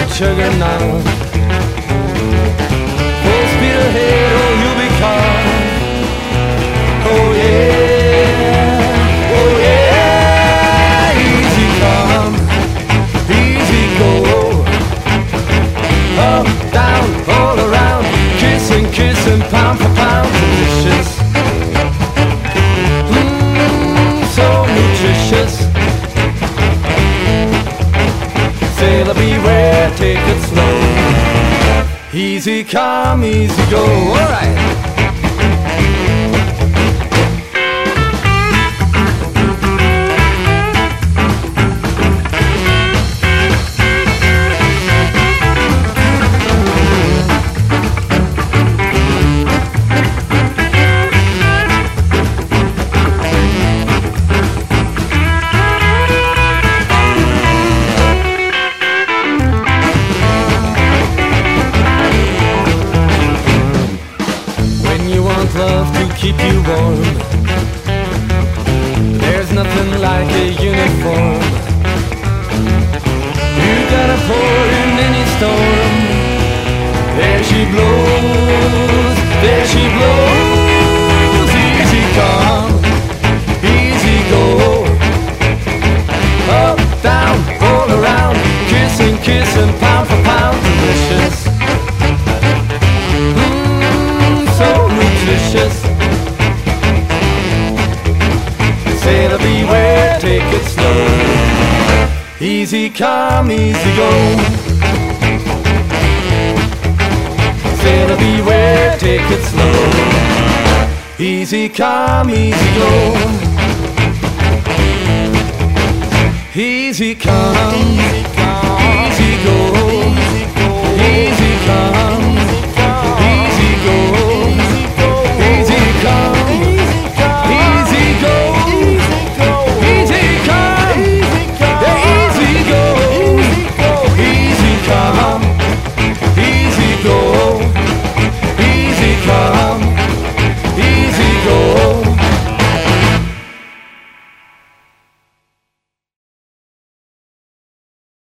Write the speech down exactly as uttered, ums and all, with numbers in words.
sugar now. Full speed ahead or you'll be caught. Oh yeah, oh yeah. Easy come, easy go. Up, down, all around. Kissing, kissing, pound for pound. Delicious. Mmm, so nutritious. Sailor beware, take it slow. Easy come, easy go. Alright. Love to keep you warm. There's nothing like a uniform. You gotta pour in any storm. There she blows, there she blows. Easy come, easy go. Up, down, all around. Kissing, kissing, pound for pound. Delicious. Sailor beware, take it slow. Easy come, easy go. Sailor beware, take it slow. Easy come, easy go. Easy come, easy go.